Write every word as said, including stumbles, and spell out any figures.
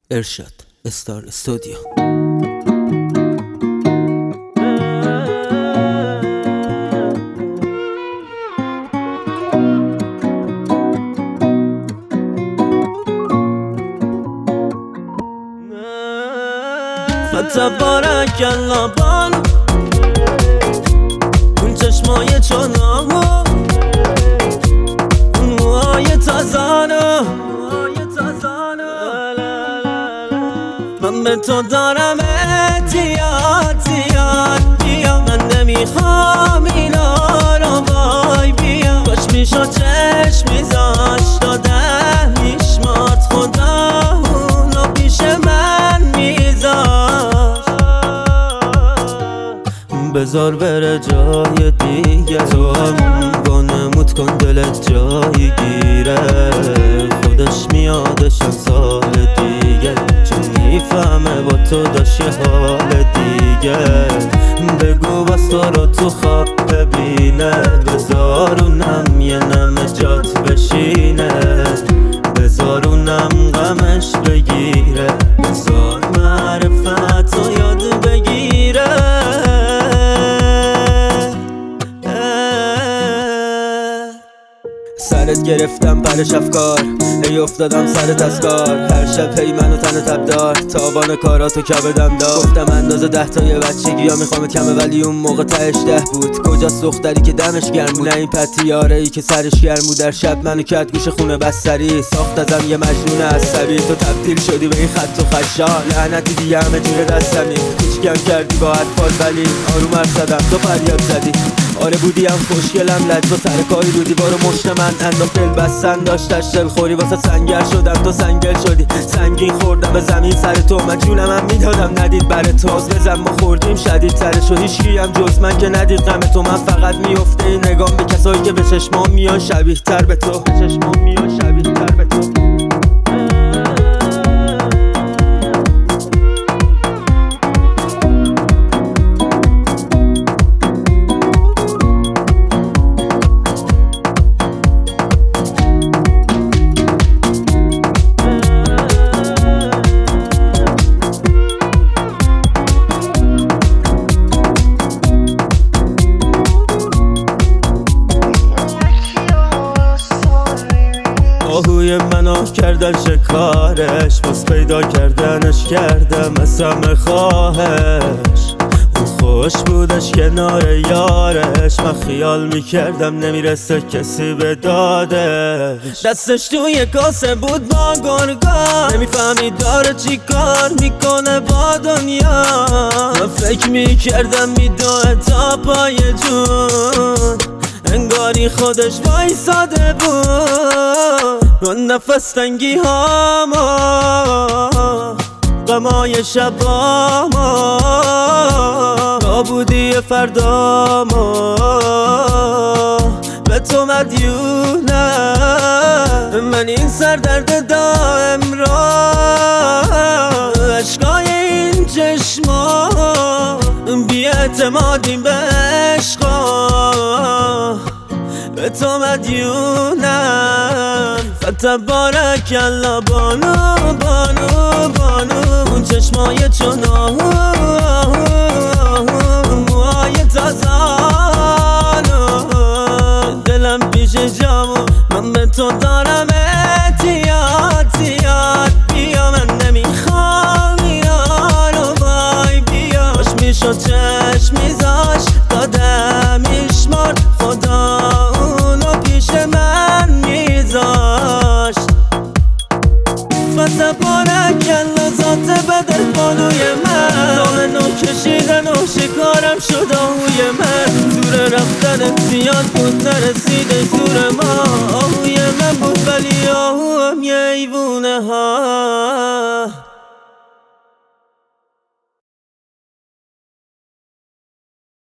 ارشاد استار استودیو. فتبارک الله بانو اون چشمای چناهو اون موهای تازانو من به تو دارم اعتیاد زیاد بیا من نمیخوام اینا رو وای بیا باش میشو چشم میذاش داده میشمات خدا اونو پیش من میذاش بذار بره جای دیگه تو هم وانمود کن دلت جایی گیره خودش میادش از سال دیگه چون میفهمه با تو داشت یه حال دیگه بگو بس تو رو تو خواب ببینه بذارونم یه نمه جات بشینه بذارونم غمش بگیره بذار معرفت رو یاد بگیره سرت گرفتم پرش افکار ای افتادم سرت از کار هر شب هی منو تن تب دار تابان کاراتو کبدم دار گفتم اندازه ده تا یه بچگی ها میخوام کمه ولی اون موقع تهش ده بود کجاست دختری که دمش گرم بود نه این پتیاره ای که سرش گرم بود در شب منو کرد گوش خونه بستری ساخت ازم یه مجنون عصبی تو تبدیل شدی به این خط و خشان لعنتی دیگه همه جوره دستمی کوچیکم کردی با اطفال ولی آروم حرف زدم تو فریاد زدی آره بودیم خوشگلم لج و سر کاری رو دیوار و مشت من انداخت دل بستن داشتش دلخوری واسه سنگر شدم تو سنگل شدی سنگین خوردم به زمین سر تو من جونم هم میدادم ندید بر تو از بزن ما خوردیم شدید ترش و هیچکی هم جز من که ندید غم تو من فقط میفته این نگام به کسایی که به چشمام میان شبیه تر به تو به چشمام میان شبیه تر به تو آهوی منو کردن شکارش باز پیدا کردنش کردم از همه خواهش اون خوش بودش کنار یارش من خیال میکردم نمیرسه کسی به دادش دستش توی کاسه بود با گرگان نمیفهمی داره چی کار میکنه با دنیا من فکر میکردم میدوه تا پای جون انگاری خودش وایساده بود اون نفس تنگی هاما غمای شباما نابودی فرداما به تو مدیونم من این سردرد دائم را عشقای این چشما بی اعتمادیم به عشقا به تو مدیونم فتبارک الله بانو بانو بانو اون چشمای چناهو موهای تازانو دلم پیش جامو من به تو دارم اعتیاد زیاد بیا من نمیخوام اینا رو وای بیا باش میشو چشم میذاش دادم میشمرد خدا اونو پیش من میذاشت فتبارک الله ذات بدل بانوی من دام نو کشیدن و شکارم شد آهوی من زور رفتن زیاد بود نرسیده زور ما آهوی من بود ولی آهو هم یه ایوونه ها